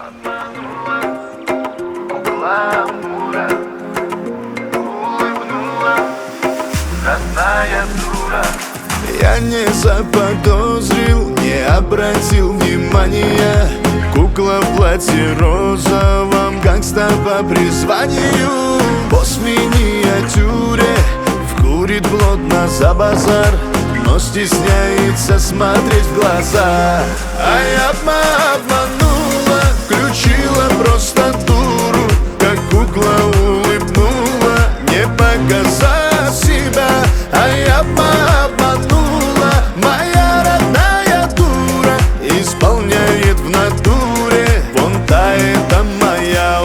Обманула, гламура, улыбнула, родная дура. Я не заподозрил, не обратил внимания. Кукла в платье розовом, гангста по призванию. Босс в миниатюре вкурит плотно за базар, но стесняется смотреть в глаза. А я обманула, включила просто дуру, как кукла улыбнула, не показав себя. А я обманула, моя родная дура исполняет в натуре, вон та это моя.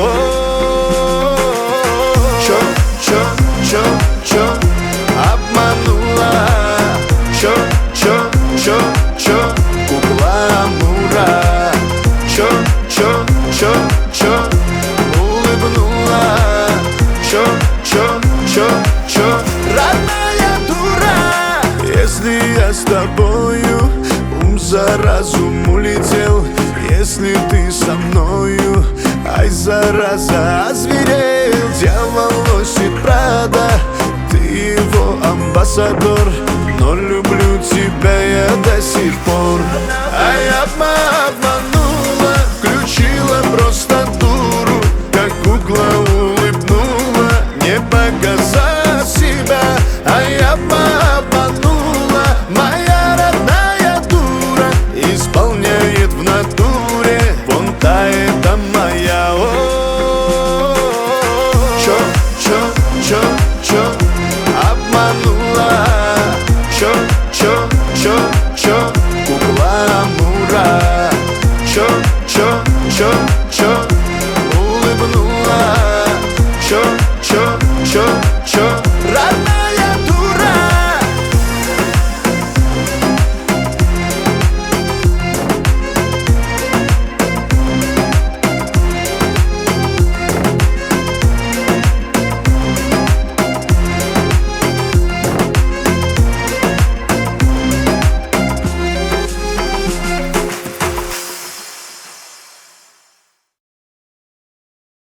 Чё, обманула, чё, кукла Амура. Чё, улыбнула, чё, родная дура. Если я с тобою, ум за разум улетел. Если ты со мною, ай, зараза, озверел. Дьявол носит Прада, ты его амбассадор, но люблю тебя я до сих пор. А я обманула, включила просто дуру, как кукла улыбнула, не показав себя. А я обманула, моя родная дура исполняет в натуре, вон та это моя. Чё, обманула, чё, кукла Амура. Чё, улыбнула, чё.